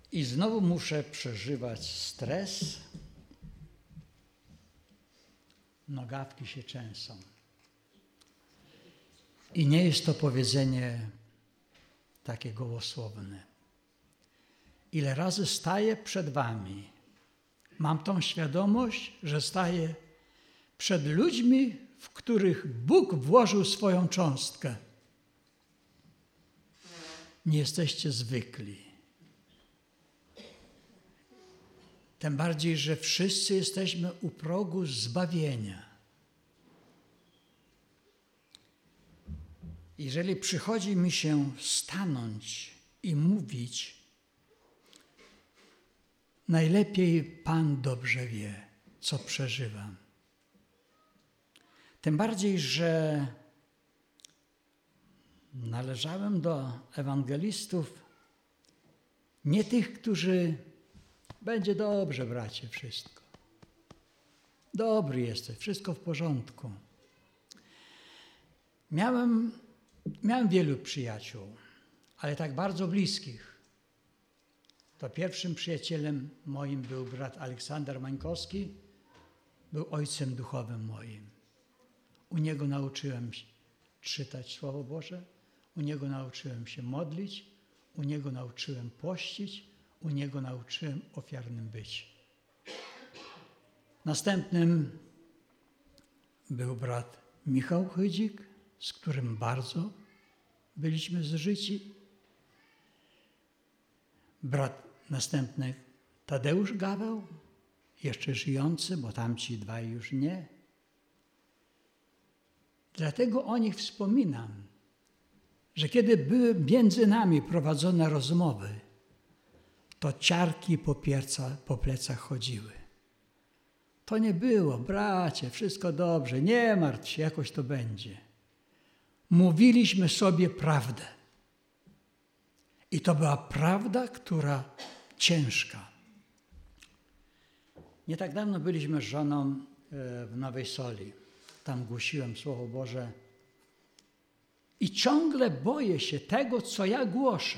I znowu muszę przeżywać stres. Nogawki się trzęsą. I nie jest to powiedzenie takie gołosłowne. Ile razy staję przed wami, mam tą świadomość, że staję przed ludźmi, w których Bóg włożył swoją cząstkę. Nie jesteście zwykli. Tym bardziej, że wszyscy jesteśmy u progu zbawienia. Jeżeli przychodzi mi się stanąć i mówić, najlepiej Pan dobrze wie, co przeżywam. Tym bardziej, że należałem do ewangelistów, nie tych, którzy będzie dobrze, bracie, wszystko. Dobry jesteś, wszystko w porządku. Miałem wielu przyjaciół, ale tak bardzo bliskich. To pierwszym przyjacielem moim był brat Aleksander Mańkowski, był ojcem duchowym moim. U niego nauczyłem się czytać Słowo Boże, u niego nauczyłem się modlić, u niego nauczyłem pościć, u niego nauczyłem ofiarnym być. Następnym był brat Michał Chydzik, z którym bardzo byliśmy zżyci. Brat następny Tadeusz Gaweł, jeszcze żyjący, bo tamci dwaj już nie. Dlatego o nich wspominam, że kiedy były między nami prowadzone rozmowy, to ciarki po plecach chodziły. To nie było, bracie, wszystko dobrze, nie martw się, jakoś to będzie. Mówiliśmy sobie prawdę. I to była prawda, która ciężka. Nie tak dawno byliśmy z żoną w Nowej Soli. Tam głosiłem Słowo Boże. I ciągle boję się tego, co ja głoszę.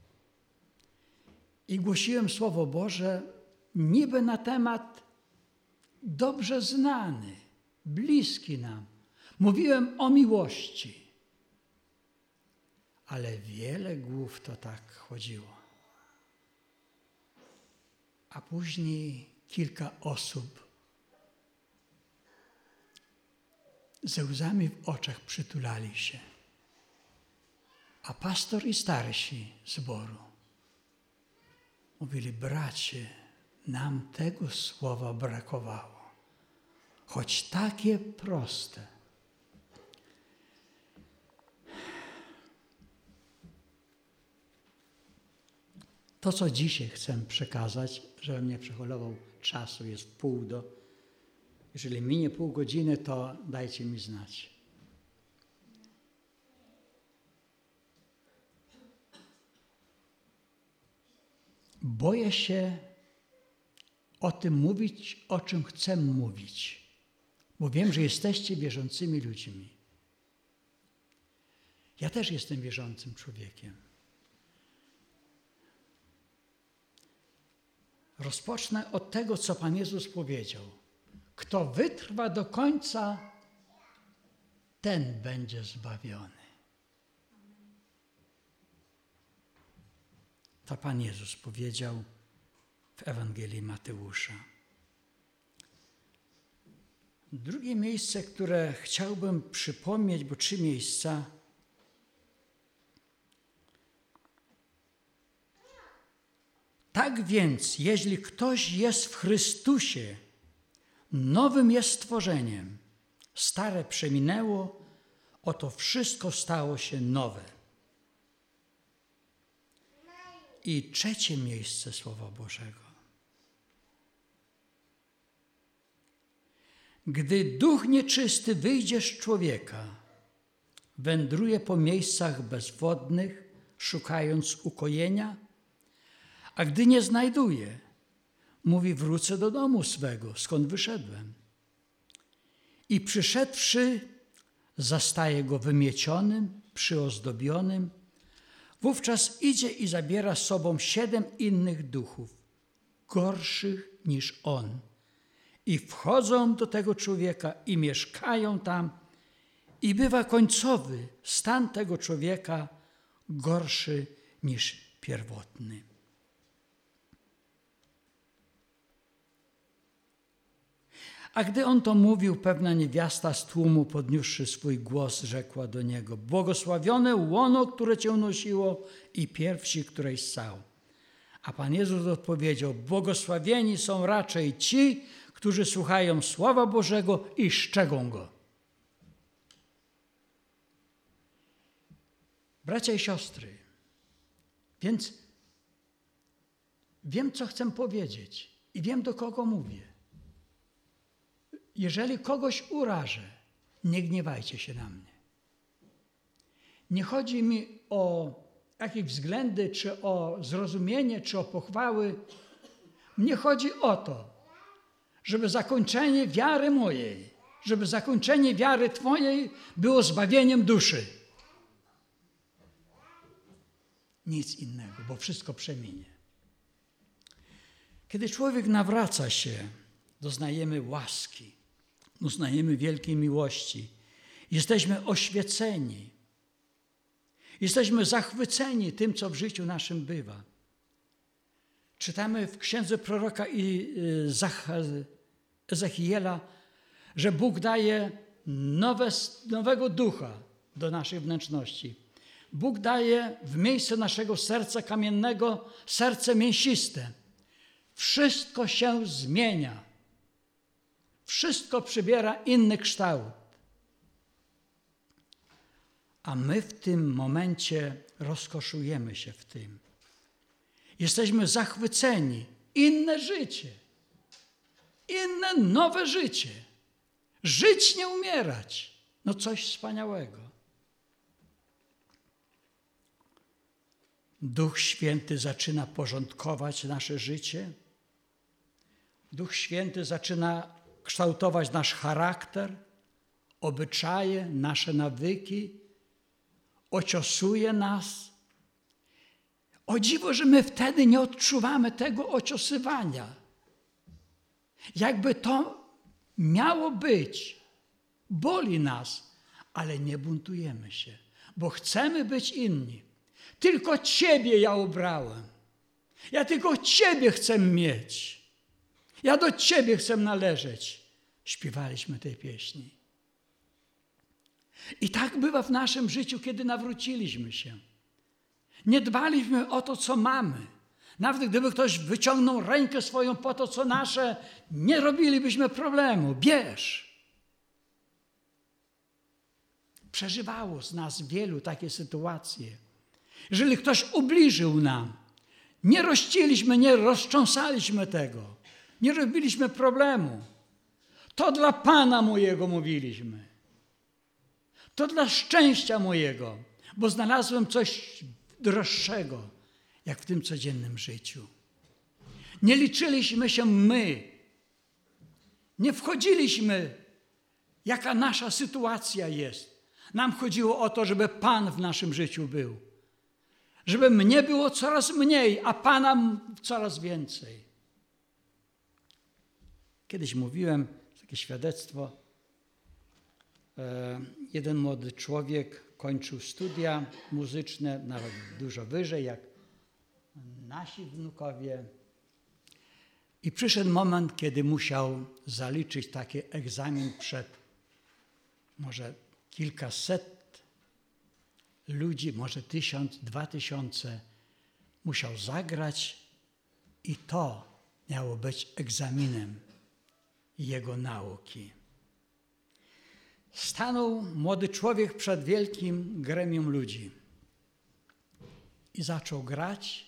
I głosiłem Słowo Boże niby na temat dobrze znany, bliski nam. Mówiłem o miłości. Ale wiele głów to tak chodziło. A później kilka osób ze łzami w oczach przytulali się. A pastor i starsi zboru mówili, bracie, nam tego słowa brakowało. Choć takie proste. To, co dzisiaj chcę przekazać, żebym nie przeholował czasu, jest pół do. Jeżeli minie pół godziny, to dajcie mi znać. Boję się o tym mówić, o czym chcę mówić, bo wiem, że jesteście wierzącymi ludźmi. Ja też jestem wierzącym człowiekiem. Rozpocznę od tego, co Pan Jezus powiedział. Kto wytrwa do końca, ten będzie zbawiony. To Pan Jezus powiedział w Ewangelii Mateusza. Drugie miejsce, które chciałbym przypomnieć, bo 3 miejsca. Tak więc, jeśli ktoś jest w Chrystusie, nowym jest stworzeniem. Stare przeminęło, oto wszystko stało się nowe. I 3 miejsce Słowa Bożego. Gdy duch nieczysty wyjdzie z człowieka, wędruje po miejscach bezwodnych, szukając ukojenia, a gdy nie znajduje, mówi, wrócę do domu swego, skąd wyszedłem. I przyszedłszy, zastaje go wymiecionym, przyozdobionym, Wówczas idzie i zabiera z sobą 7 innych duchów, gorszych niż on. I wchodzą do tego człowieka i mieszkają tam. I bywa końcowy stan tego człowieka gorszy niż pierwotny. A gdy on to mówił, pewna niewiasta z tłumu, podniósłszy swój głos, rzekła do niego: błogosławione łono, które cię nosiło i piersi, której ssał. A Pan Jezus odpowiedział: błogosławieni są raczej ci, którzy słuchają Słowa Bożego i szczegą go. Bracia i siostry, więc wiem, co chcę powiedzieć i wiem, do kogo mówię. Jeżeli kogoś urażę, nie gniewajcie się na mnie. Nie chodzi mi o jakieś względy, czy o zrozumienie, czy o pochwały. Mnie chodzi o to, żeby zakończenie wiary mojej, żeby zakończenie wiary Twojej było zbawieniem duszy. Nic innego, bo wszystko przeminie. Kiedy człowiek nawraca się, doznajemy łaski, doznajemy wielkiej miłości. Jesteśmy oświeceni. Jesteśmy zachwyceni tym, co w życiu naszym bywa. Czytamy w księdze proroka Ezechiela, że Bóg daje nowego ducha do naszej wnętrzności. Bóg daje w miejsce naszego serca kamiennego serce mięsiste. Wszystko się zmienia. Wszystko przybiera inny kształt. A my w tym momencie rozkoszujemy się w tym. Jesteśmy zachwyceni. Inne życie. Inne, nowe życie. Żyć, nie umierać. No coś wspaniałego. Duch Święty zaczyna porządkować nasze życie. Duch Święty zaczyna kształtować nasz charakter, obyczaje, nasze nawyki, ociosuje nas. O dziwo, że my wtedy nie odczuwamy tego ociosywania. Jakby to miało być. Boli nas, ale nie buntujemy się, bo chcemy być inni. Tylko Ciebie ja obrałem. Ja tylko Ciebie chcę mieć. Ja do Ciebie chcę należeć. Śpiewaliśmy tej pieśni. I tak bywa w naszym życiu, kiedy nawróciliśmy się. Nie dbaliśmy o to, co mamy. Nawet gdyby ktoś wyciągnął rękę swoją po to, co nasze, nie robilibyśmy problemu. Bierz. Przeżywało z nas wielu takie sytuacje. Jeżeli ktoś ubliżył nam, nie rościliśmy, nie roztrząsaliśmy tego. Nie robiliśmy problemu. To dla Pana mojego mówiliśmy. To dla szczęścia mojego, bo znalazłem coś droższego, jak w tym codziennym życiu. Nie liczyliśmy się my. Nie wchodziliśmy, jaka nasza sytuacja jest. Nam chodziło o to, żeby Pan w naszym życiu był. Żeby mnie było coraz mniej, a Pana coraz więcej. Kiedyś mówiłem, takie świadectwo, jeden młody człowiek kończył studia muzyczne, nawet dużo wyżej, jak nasi wnukowie. I przyszedł moment, kiedy musiał zaliczyć taki egzamin przed może kilkaset ludzi, może 1000, 2000. Musiał zagrać i to miało być egzaminem jego nauki. Stanął młody człowiek przed wielkim gremium ludzi i zaczął grać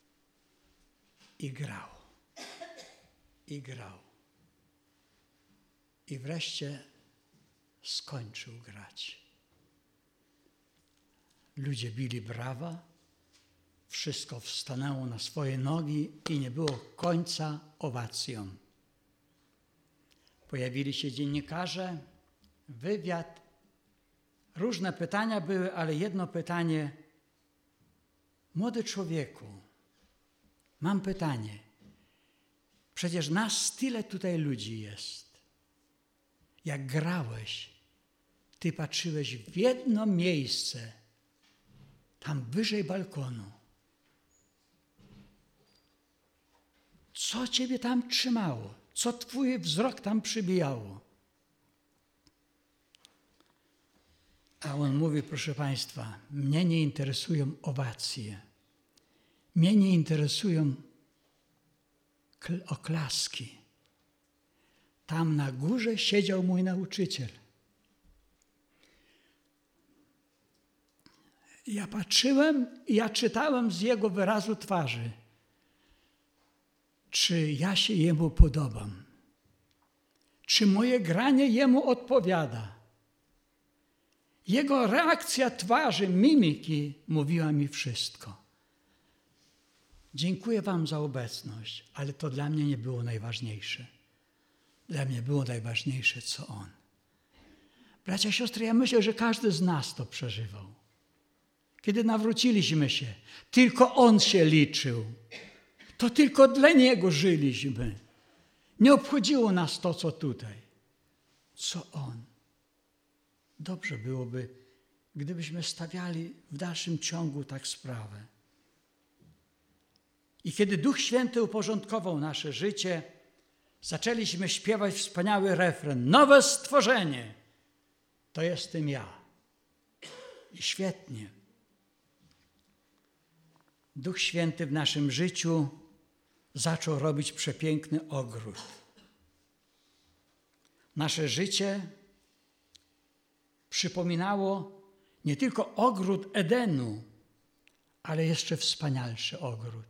i grał. I grał. I wreszcie skończył grać. Ludzie bili brawa, wszystko wstanęło na swoje nogi i nie było końca owacjom. Pojawili się dziennikarze, wywiad, różne pytania były, ale jedno pytanie Młody człowieku, mam pytanie. Przecież nas tyle tutaj ludzi jest. Jak grałeś, ty patrzyłeś w jedno miejsce, tam wyżej balkonu. Co ciebie tam trzymało? Co twój wzrok tam przybijało? A on mówi, proszę Państwa, mnie nie interesują owacje. Mnie nie interesują oklaski. Tam na górze siedział mój nauczyciel. Ja patrzyłem i ja czytałem z jego wyrazu twarzy, czy ja się jemu podobam, czy moje granie jemu odpowiada. Jego reakcja twarzy, mimiki mówiła mi wszystko. Dziękuję wam za obecność, ale to dla mnie nie było najważniejsze. Dla mnie było najważniejsze, co on. Bracia, siostry, ja myślę, że każdy z nas to przeżywał. Kiedy nawróciliśmy się, tylko on się liczył. To tylko dla niego żyliśmy. Nie obchodziło nas to, co tutaj. Co on. Dobrze byłoby, gdybyśmy stawiali w dalszym ciągu tak sprawę. I kiedy Duch Święty uporządkował nasze życie, zaczęliśmy śpiewać wspaniały refren. Nowe stworzenie, to jestem ja. I świetnie. Duch Święty w naszym życiu zaczął robić przepiękny ogród. Nasze życie przypominało nie tylko ogród Edenu, ale jeszcze wspanialszy ogród.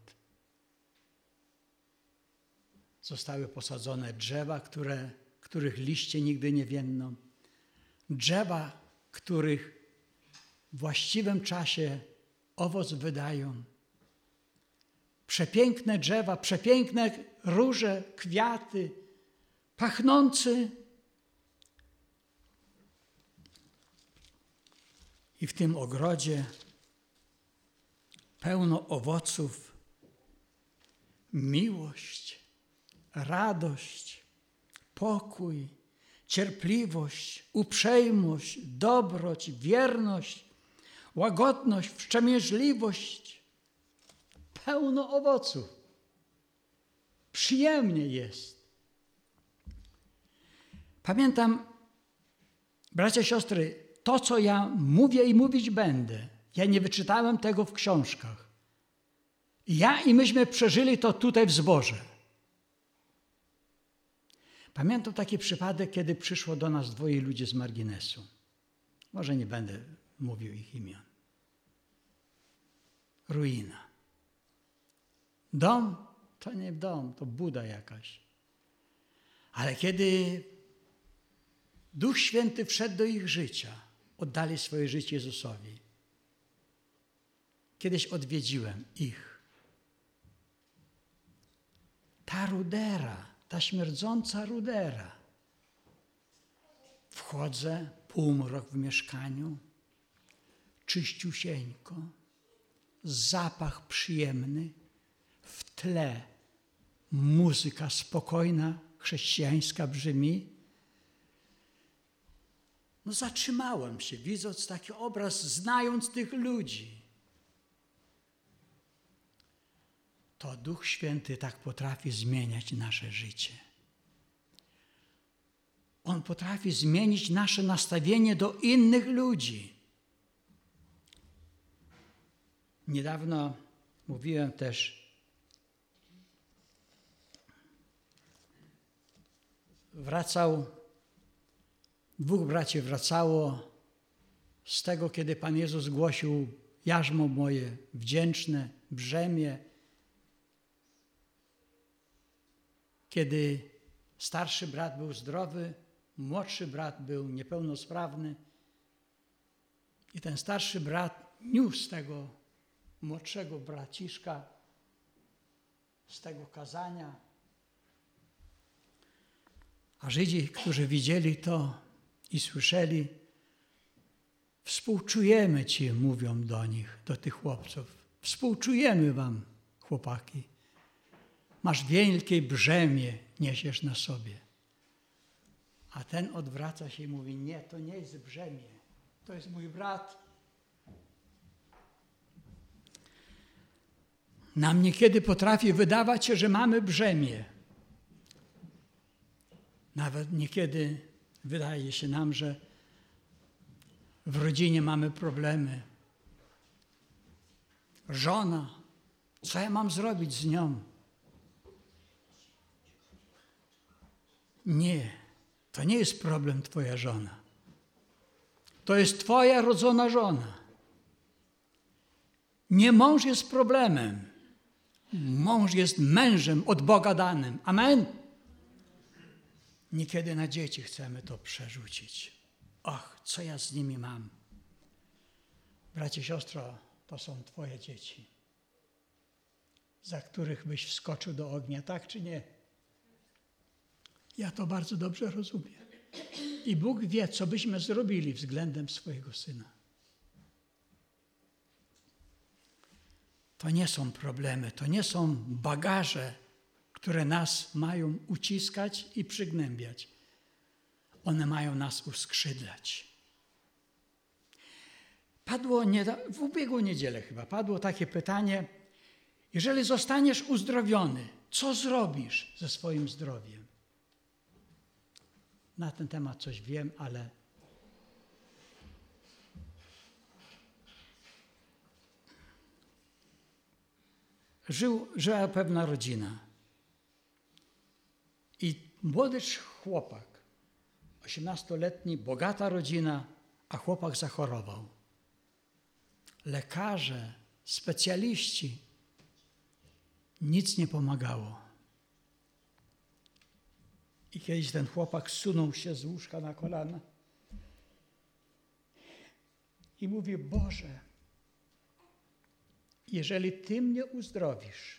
Zostały posadzone drzewa, których liście nigdy nie więdną. Drzewa, których w właściwym czasie owoc wydają. Przepiękne drzewa, przepiękne róże, kwiaty, pachnący. I w tym ogrodzie pełno owoców, miłość, radość, pokój, cierpliwość, uprzejmość, dobroć, wierność, łagodność, wstrzemięźliwość. Pełno owoców. Przyjemnie jest. Pamiętam, bracia, siostry, to, co ja mówię i mówić będę, ja nie wyczytałem tego w książkach. Ja i myśmy przeżyli to tutaj w zborze. Pamiętam taki przypadek, kiedy przyszło do nas dwoje ludzi z marginesu. Może nie będę mówił ich imion. Ruina. Dom? To nie dom, to buda jakaś. Ale kiedy Duch Święty wszedł do ich życia, oddali swoje życie Jezusowi. Kiedyś odwiedziłem ich. Ta rudera, ta śmierdząca rudera. Wchodzę, półmrok w mieszkaniu, czyściusieńko, zapach przyjemny, w tle muzyka spokojna, chrześcijańska brzmi. No zatrzymałem się, widząc taki obraz, znając tych ludzi. To Duch Święty tak potrafi zmieniać nasze życie. On potrafi zmienić nasze nastawienie do innych ludzi. Niedawno mówiłem też, dwóch braci wracało z tego, kiedy Pan Jezus głosił jarzmo moje wdzięczne brzemię, kiedy starszy brat był zdrowy, młodszy brat był niepełnosprawny i ten starszy brat niósł tego młodszego braciszka z tego kazania. A Żydzi, którzy widzieli to i słyszeli, współczujemy Ci, mówią do nich, do tych chłopców. Współczujemy wam, chłopaki. Masz wielkie brzemię, niesiesz na sobie. A ten odwraca się i mówi, nie, to nie jest brzemię, to jest mój brat. Nam niekiedy potrafi wydawać się, że mamy brzemię. Nawet niekiedy wydaje się nam, że w rodzinie mamy problemy. Żona, co ja mam zrobić z nią? Nie, to nie jest problem twoja żona. To jest twoja rodzona żona. Nie mąż jest problemem. Mąż jest mężem od Boga danym. Amen? Niekiedy na dzieci chcemy to przerzucić. Och, co ja z nimi mam? Bracie, siostro, to są twoje dzieci, za których byś wskoczył do ognia, tak czy nie? Ja to bardzo dobrze rozumiem. I Bóg wie, co byśmy zrobili względem swojego syna. To nie są problemy, to nie są bagaże, które nas mają uciskać i przygnębiać. One mają nas uskrzydlać. Padło w ubiegłą niedzielę chyba, padło takie pytanie, jeżeli zostaniesz uzdrowiony, co zrobisz ze swoim zdrowiem? Na ten temat coś wiem, ale żyła pewna rodzina i młody chłopak, 18-letni, bogata rodzina, a chłopak zachorował. Lekarze, specjaliści, nic nie pomagało. I kiedyś ten chłopak zsunął się z łóżka na kolana i mówi, Boże, jeżeli Ty mnie uzdrowisz,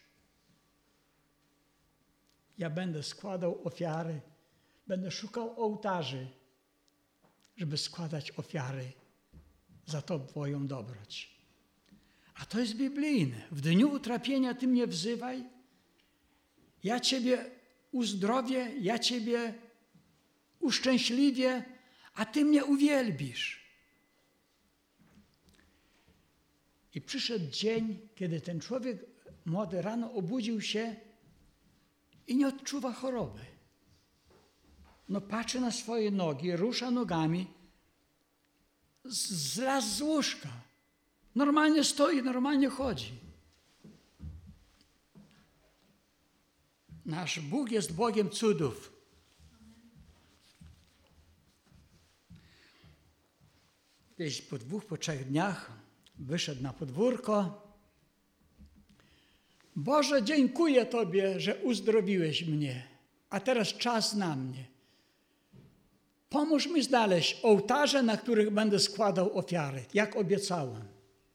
ja będę składał ofiary, będę szukał ołtarzy, żeby składać ofiary za Twoją dobroć. A to jest biblijne. W dniu utrapienia Ty mnie wzywaj, ja Ciebie uzdrowię, ja Ciebie uszczęśliwię, a Ty mnie uwielbisz. I przyszedł dzień, kiedy ten człowiek młody rano obudził się i nie odczuwa choroby. No patrzy na swoje nogi, rusza nogami, zlazł z łóżka. Normalnie stoi, normalnie chodzi. Nasz Bóg jest Bogiem cudów. Gdzieś po 2-3 dniach wyszedł na podwórko. Boże, dziękuję Tobie, że uzdrowiłeś mnie, a teraz czas na mnie. Pomóż mi znaleźć ołtarze, na których będę składał ofiary, jak obiecałem.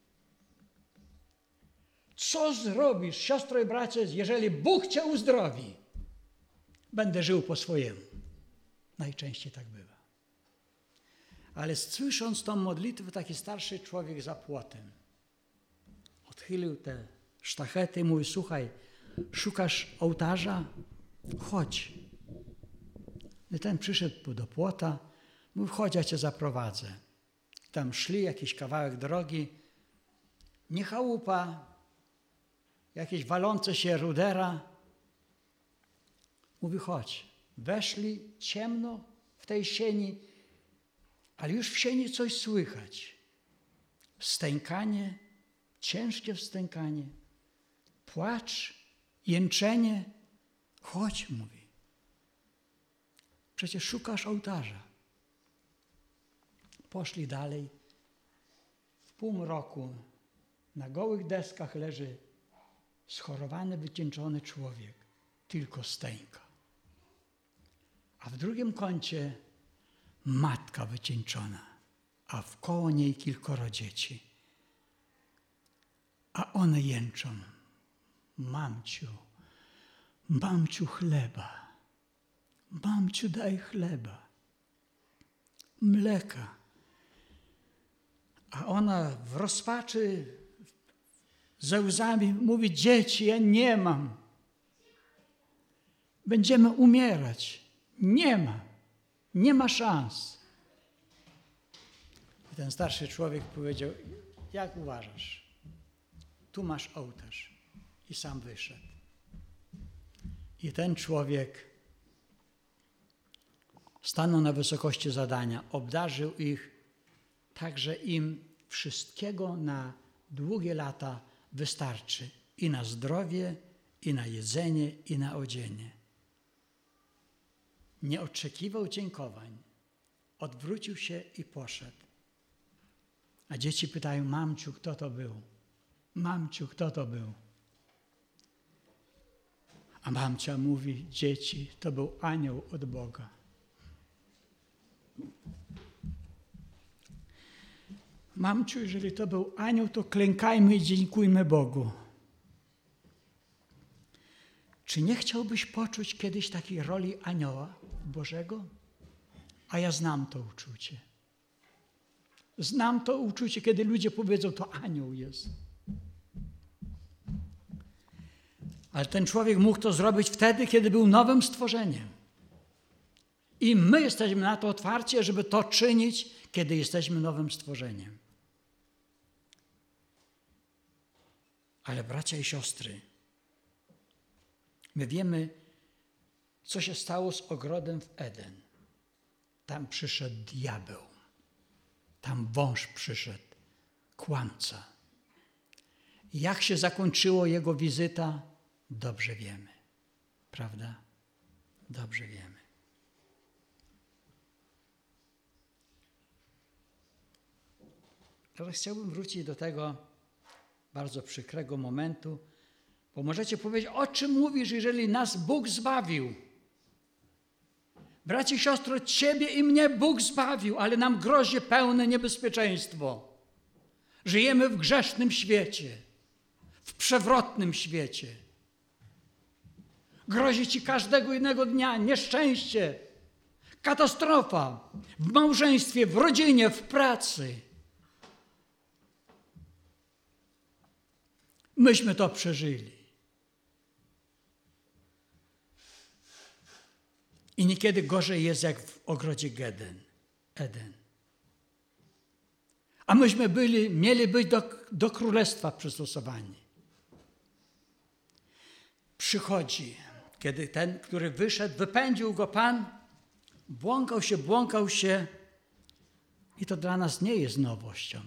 Co zrobisz, siostro i bracie, jeżeli Bóg Cię uzdrowi? Będę żył po swojemu. Najczęściej tak bywa. Ale słysząc tą modlitwę, taki starszy człowiek za płotem odchylił te sztachety i mówi, słuchaj, szukasz ołtarza? Chodź. I ten przyszedł do płota, mówi, chodź, ja Cię zaprowadzę. Tam szli jakiś kawałek drogi, nie chałupa, jakieś walące się rudera. Mówi, chodź. Weszli, ciemno w tej sieni, ale już w sieni coś słychać. Stękanie, ciężkie wstękanie, płacz, jęczenie. Chodź, mówi. Przecież szukasz ołtarza. Poszli dalej. W półmroku na gołych deskach leży schorowany, wycieńczony człowiek. Tylko stęka. A w drugim kącie matka wycieńczona, a wkoło niej kilkoro dzieci. A one jęczą. Mamciu chleba. Mamciu, daj chleba. Mleka. A ona w rozpaczy, ze łzami mówi: dzieci, ja nie mam. Będziemy umierać. Nie ma szans. I ten starszy człowiek powiedział: jak uważasz? Tu masz ołtarz. I sam wyszedł. I ten człowiek stanął na wysokości zadania, obdarzył ich tak, że im wszystkiego na długie lata wystarczy. I na zdrowie, i na jedzenie, i na odzienie. Nie oczekiwał dziękowań. Odwrócił się i poszedł. A dzieci pytają: mamciu, kto to był? Mamciu, kto to był? A mamcia mówi: dzieci, to był anioł od Boga. Mamciu, jeżeli to był anioł, to klękajmy i dziękujmy Bogu. Czy nie chciałbyś poczuć kiedyś takiej roli anioła Bożego? A ja znam to uczucie. Znam to uczucie, kiedy ludzie powiedzą: to anioł jest. Ale ten człowiek mógł to zrobić wtedy, kiedy był nowym stworzeniem. I my jesteśmy na to otwarci, żeby to czynić, kiedy jesteśmy nowym stworzeniem. Ale bracia i siostry, my wiemy, co się stało z ogrodem w Eden. Tam przyszedł diabeł. Tam wąż przyszedł, kłamca. Jak się zakończyła jego wizyta, dobrze wiemy. Prawda? Dobrze wiemy. Teraz chciałbym wrócić do tego bardzo przykrego momentu, bo możecie powiedzieć: o czym mówisz, jeżeli nas Bóg zbawił? Bracie i siostro, ciebie i mnie Bóg zbawił, ale nam grozi pełne niebezpieczeństwo. Żyjemy w grzesznym świecie, w przewrotnym świecie. Grozi ci każdego innego dnia nieszczęście, katastrofa w małżeństwie, w rodzinie, w pracy. Myśmy to przeżyli. I niekiedy gorzej jest jak w ogrodzie Eden. A myśmy mieli być do królestwa przystosowani. Przychodzi, kiedy ten, który wyszedł, wypędził go Pan, błąkał się i to dla nas nie jest nowością.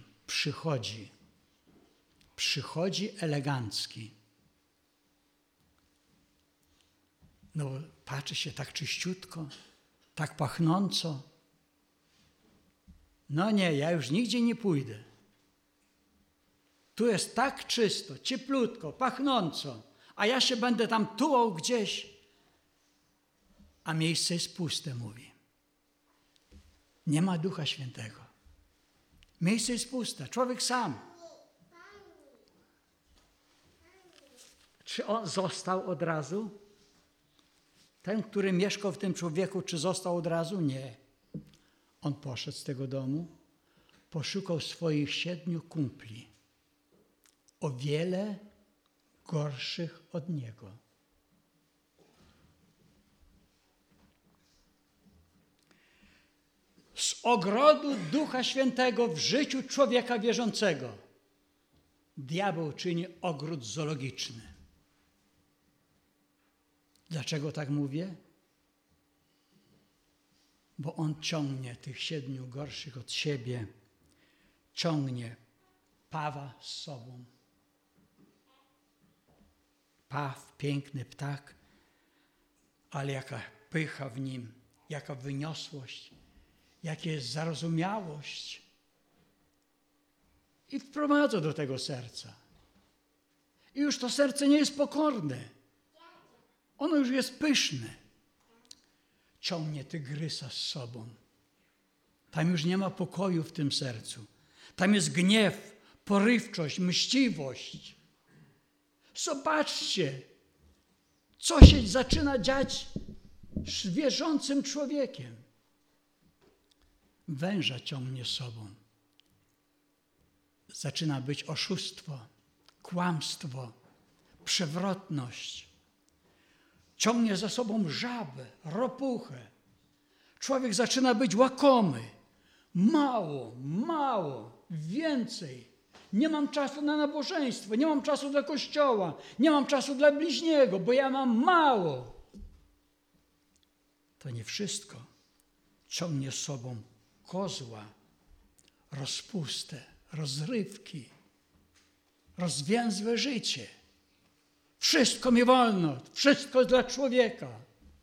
Przychodzi elegancki. No, patrzy się tak czyściutko, tak pachnąco. No nie, ja już nigdzie nie pójdę. Tu jest tak czysto, cieplutko, pachnąco, a ja się będę tam tułał gdzieś, a miejsce jest puste, mówi. Nie ma Ducha Świętego. Miejsce jest puste, człowiek sam. Czy on został od razu? Ten, który mieszkał w tym człowieku, czy został od razu? Nie. On poszedł z tego domu, poszukał swoich 7 kumpli, o wiele gorszych od niego. Z ogrodu Ducha Świętego w życiu człowieka wierzącego diabeł czyni ogród zoologiczny. Dlaczego tak mówię? Bo on ciągnie tych 7 gorszych od siebie, ciągnie pawa z sobą. Paw, piękny ptak, ale jaka pycha w nim, jaka wyniosłość, jaka jest zarozumiałość. I wprowadza do tego serca. I już to serce nie jest pokorne. Ono już jest pyszne. Ciągnie tygrysa z sobą. Tam już nie ma pokoju w tym sercu. Tam jest gniew, porywczość, mściwość. Zobaczcie, co się zaczyna dziać z wierzącym człowiekiem. Węża ciągnie z sobą. Zaczyna być oszustwo, kłamstwo, przewrotność. Ciągnie za sobą żabę, ropuchę. Człowiek zaczyna być łakomy. Mało, więcej. Nie mam czasu na nabożeństwo, nie mam czasu dla Kościoła, nie mam czasu dla bliźniego, bo ja mam mało. To nie wszystko. Ciągnie z sobą kozła, rozpustę, rozrywki, rozwięzłe życie. Wszystko mi wolno, wszystko dla człowieka.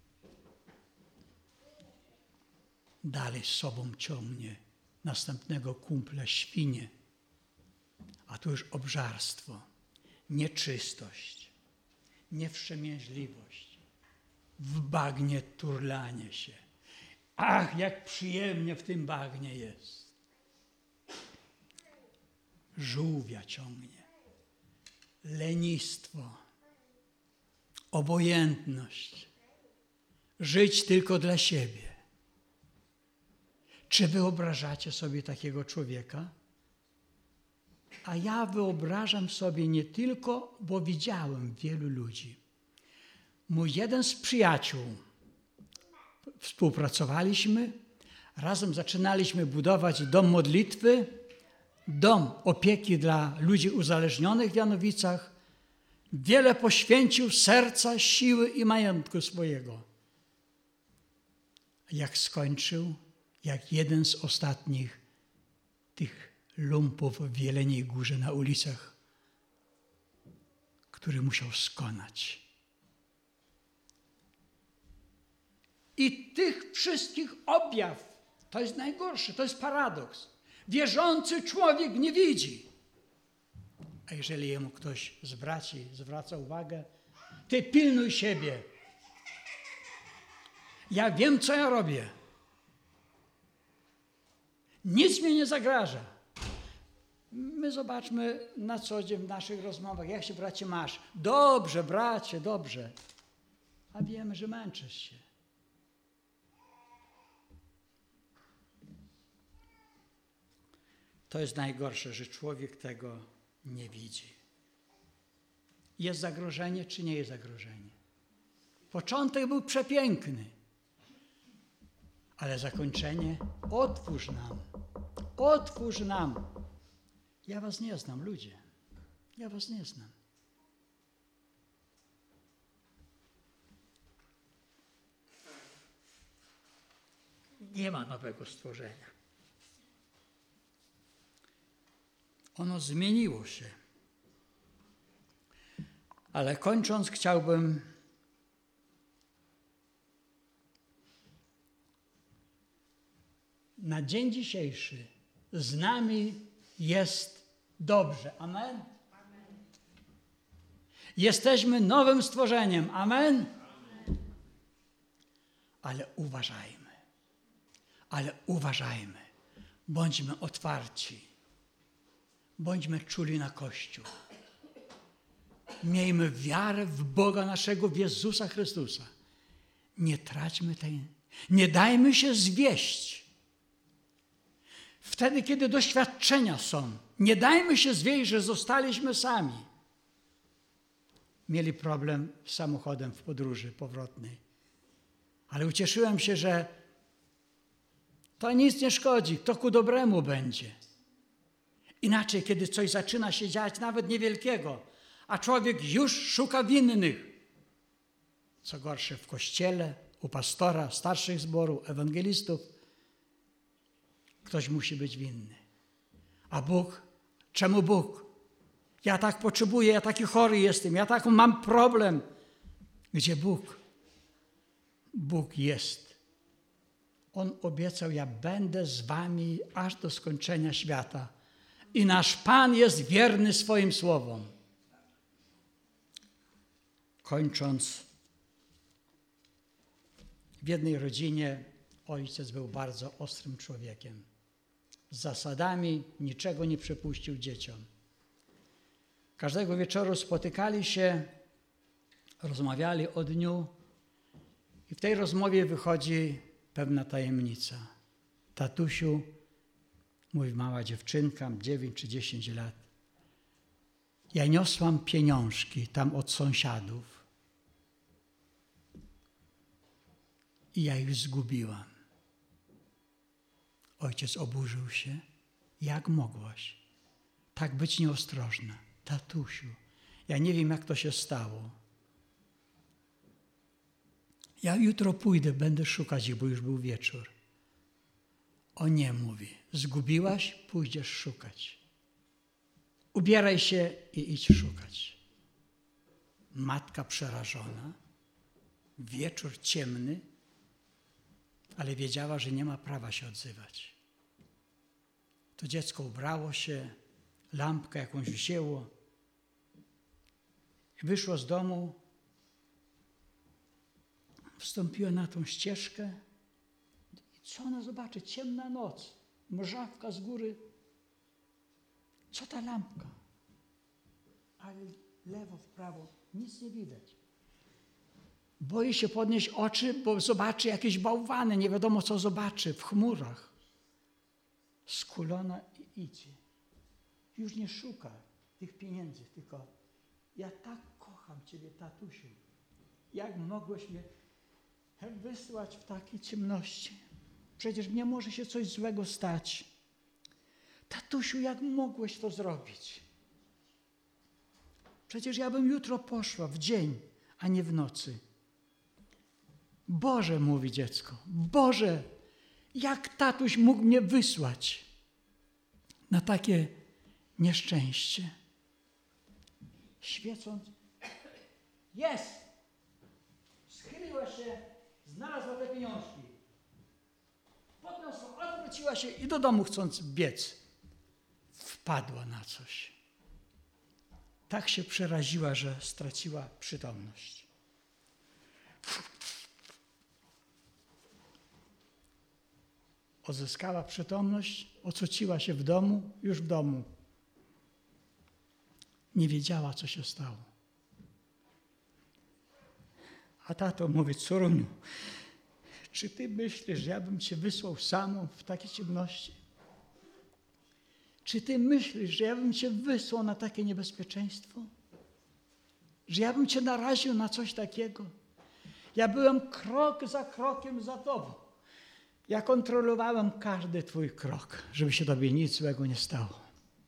Dalej z sobą ciągnie następnego kumpla, świnię. A tu już obżarstwo, nieczystość, niewstrzemięźliwość, w bagnie turlanie się. Ach, jak przyjemnie w tym bagnie jest. Żółwia ciągnie, lenistwo, obojętność, żyć tylko dla siebie. Czy wyobrażacie sobie takiego człowieka? A ja wyobrażam sobie nie tylko, bo widziałem wielu ludzi. Mój jeden z przyjaciół, współpracowaliśmy, razem zaczynaliśmy budować dom modlitwy, dom opieki dla ludzi uzależnionych w Janowicach. Wiele poświęcił serca, siły i majątku swojego. Jak skończył, jak jeden z ostatnich tych lumpów w Jeleniej Górze na ulicach, który musiał skonać. I tych wszystkich objaw, to jest najgorsze, to jest paradoks. Wierzący człowiek nie widzi. A jeżeli jemu ktoś z braci zwraca uwagę, ty pilnuj siebie. Ja wiem, co ja robię. Nic mnie nie zagraża. My zobaczmy na co dzień w naszych rozmowach, jak się bracie masz. Dobrze, bracie, dobrze. A wiemy, że męczysz się. To jest najgorsze, że człowiek tego nie widzi. Jest zagrożenie, czy nie jest zagrożenie? Początek był przepiękny, ale zakończenie otwórz nam. Ja was nie znam, ludzie. Ja was nie znam. Nie ma nowego stworzenia. Ono zmieniło się. Ale kończąc, chciałbym na dzień dzisiejszy z nami jest dobrze. Amen? Amen. Jesteśmy nowym stworzeniem. Amen? Amen. Ale uważajmy. Bądźmy otwarci. Bądźmy czuli na Kościół. Miejmy wiarę w Boga naszego, w Jezusa Chrystusa. Nie traćmy tej, nie dajmy się zwieść. Wtedy, kiedy doświadczenia są, nie dajmy się zwieść, że zostaliśmy sami. Mieli problem z samochodem w podróży powrotnej. Ale ucieszyłem się, że to nic nie szkodzi, to ku dobremu będzie. Inaczej, kiedy coś zaczyna się dziać, nawet niewielkiego, a człowiek już szuka winnych. Co gorsze, w kościele, u pastora, starszych zboru, ewangelistów, ktoś musi być winny. A Bóg? Czemu Bóg? Ja tak potrzebuję, ja taki chory jestem, ja tak mam problem. Gdzie Bóg? Bóg jest. On obiecał, ja będę z wami aż do skończenia świata. I nasz Pan jest wierny swoim słowom. Kończąc, w jednej rodzinie ojciec był bardzo ostrym człowiekiem. Z zasadami niczego nie przepuścił dzieciom. Każdego wieczoru spotykali się, rozmawiali o dniu i w tej rozmowie wychodzi pewna tajemnica. Tatusiu, mówi mała dziewczynka, 9 czy 10 lat. Ja niosłam pieniążki tam od sąsiadów i ja ich zgubiłam. Ojciec oburzył się. Jak mogłaś tak być nieostrożna? Tatusiu, ja nie wiem, jak to się stało. Ja jutro pójdę, będę szukać ich, bo już był wieczór. O nie, mówi, zgubiłaś, pójdziesz szukać. Ubieraj się i idź szukać. Matka przerażona, wieczór ciemny, ale wiedziała, że nie ma prawa się odzywać. To dziecko ubrało się, lampkę jakąś wzięło i wyszło z domu, wstąpiła na tą ścieżkę i co ona zobaczy? Ciemna noc, mrzawka z góry. Co ta lampka? Ale lewo, w prawo, nic nie widać. Boi się podnieść oczy, bo zobaczy jakieś bałwany, nie wiadomo co zobaczy w chmurach. Skulona i idzie. Już nie szuka tych pieniędzy, tylko ja tak kocham Ciebie, tatusiu. Jak mogłeś mnie wysłać w takiej ciemności? Przecież mnie może się coś złego stać. Tatusiu, jak mogłeś to zrobić? Przecież ja bym jutro poszła w dzień, a nie w nocy. Boże, mówi dziecko, Boże, jak tatuś mógł mnie wysłać na takie nieszczęście? Świecąc, jest! Schyliła się, znalazła te pieniążki. Podniosła, odwróciła się i do domu chcąc biec. Wpadła na coś. Tak się przeraziła, że straciła przytomność. Odzyskała przytomność, ocociła się w domu, już w domu. Nie wiedziała, co się stało. A tato mówi, córuniu, czy ty myślisz, że ja bym cię wysłał samą w takiej ciemności? Czy ty myślisz, że ja bym cię wysłał na takie niebezpieczeństwo? Że ja bym cię naraził na coś takiego? Ja byłem krok za krokiem za tobą. Ja kontrolowałem każdy twój krok, żeby się tobie nic złego nie stało.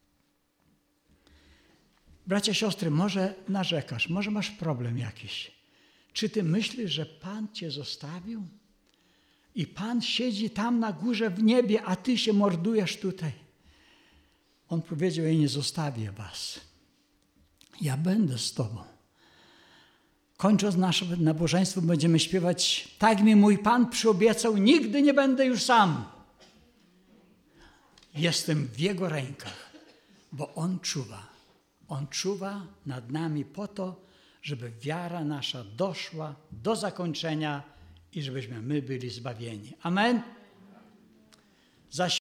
Bracia, siostry, może narzekasz, może masz problem jakiś. Czy ty myślisz, że Pan cię zostawił? I Pan siedzi tam na górze w niebie, a ty się mordujesz tutaj. On powiedział, ja nie zostawię was. Ja będę z tobą. Kończąc nasze nabożeństwo będziemy śpiewać, tak mi mój Pan przyobiecał, nigdy nie będę już sam. Jestem w Jego rękach, bo On czuwa. On czuwa nad nami po to, żeby wiara nasza doszła do zakończenia i żebyśmy my byli zbawieni. Amen.